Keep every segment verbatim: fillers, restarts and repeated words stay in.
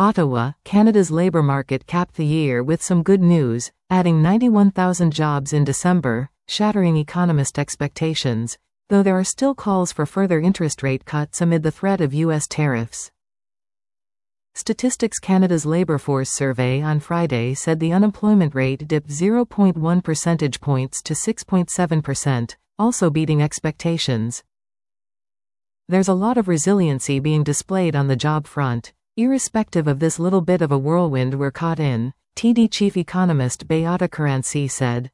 Ottawa, Canada's labour market capped the year with some good news, adding ninety-one thousand jobs in December, shattering economist expectations, though there are still calls for further interest rate cuts amid the threat of U S tariffs. Statistics Canada's labour force survey on Friday said the unemployment rate dipped zero point one percentage points to six point seven percent, also beating expectations. There's a lot of resiliency being displayed on the job front, irrespective of this little bit of a whirlwind we're caught in, T D chief economist Beata Caranci said.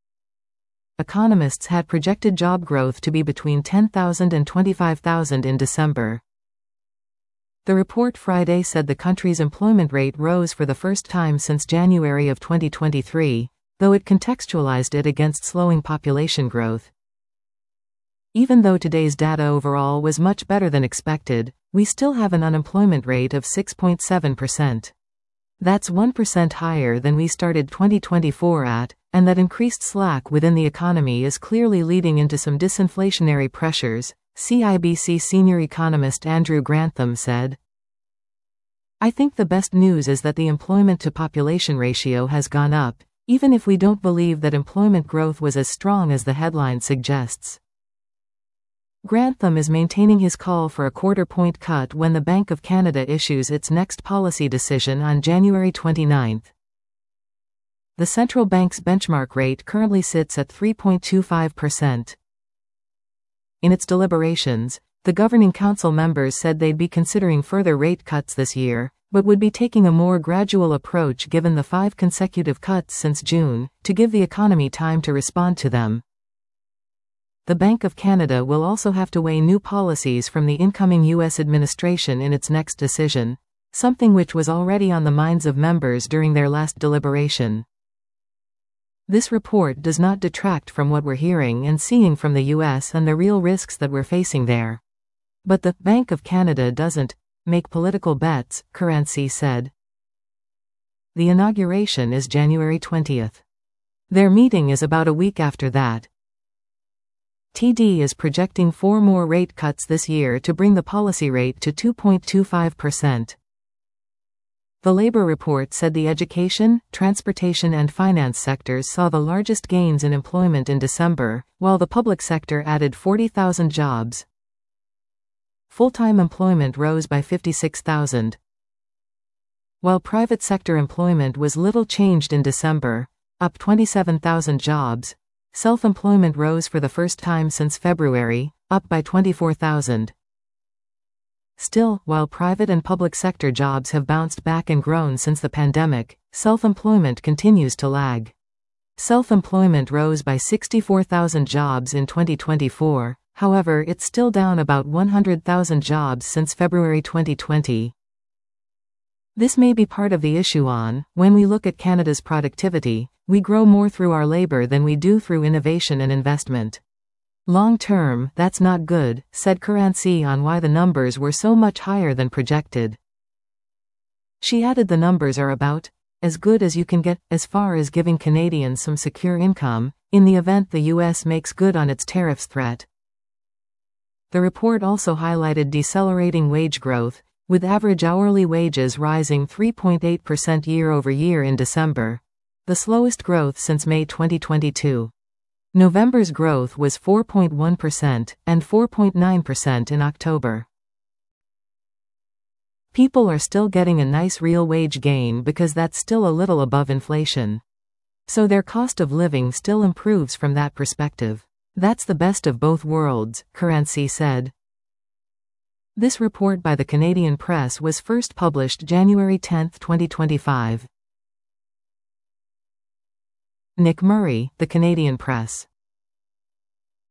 Economists had projected job growth to be between ten thousand and twenty-five thousand in December. The report Friday said the country's employment rate rose for the first time since January of twenty twenty-three, though it contextualized it against slowing population growth. Even though today's data overall was much better than expected, we still have an unemployment rate of six point seven percent. That's one percent higher than we started twenty twenty-four at, and that increased slack within the economy is clearly leading into some disinflationary pressures, C I B C senior economist Andrew Grantham said. I think the best news is that the employment-to-population ratio has gone up, even if we don't believe that employment growth was as strong as the headline suggests. Grantham is maintaining his call for a quarter-point cut when the Bank of Canada issues its next policy decision on January twenty-ninth. The central bank's benchmark rate currently sits at three point two five percent. In its deliberations, the Governing Council members said they'd be considering further rate cuts this year, but would be taking a more gradual approach given the five consecutive cuts since June, to give the economy time to respond to them. The Bank of Canada will also have to weigh new policies from the incoming U S administration in its next decision, something which was already on the minds of members during their last deliberation. This report does not detract from what we're hearing and seeing from the U S and the real risks that we're facing there. But the Bank of Canada doesn't make political bets, Caranci said. The inauguration is January twentieth. Their meeting is about a week after that. T D is projecting four more rate cuts this year to bring the policy rate to two point two five percent. The labor report said the education, transportation and finance sectors saw the largest gains in employment in December, while the public sector added forty thousand jobs. Full-time employment rose by fifty-six thousand. While private sector employment was little changed in December, up twenty-seven thousand jobs, self-employment rose for the first time since February, up by twenty-four thousand. Still, while private and public sector jobs have bounced back and grown since the pandemic, self-employment continues to lag. Self-employment rose by sixty-four thousand jobs in twenty twenty-four, however it's still down about one hundred thousand jobs since February twenty twenty. This may be part of the issue on, when we look at Canada's productivity, we grow more through our labor than we do through innovation and investment. Long term, that's not good, said Caranci on why the numbers were so much higher than projected. She added the numbers are about as good as you can get, as far as giving Canadians some secure income, in the event the U S makes good on its tariffs threat. The report also highlighted decelerating wage growth, with average hourly wages rising three point eight percent year over year in December, the slowest growth since May twenty twenty-two. November's growth was four point one percent, and four point nine percent in October. People are still getting a nice real wage gain because that's still a little above inflation. So their cost of living still improves from that perspective. That's the best of both worlds, Caranci said. This report by the Canadian Press was first published January tenth, twenty twenty-five. Nick Murray, The Canadian Press.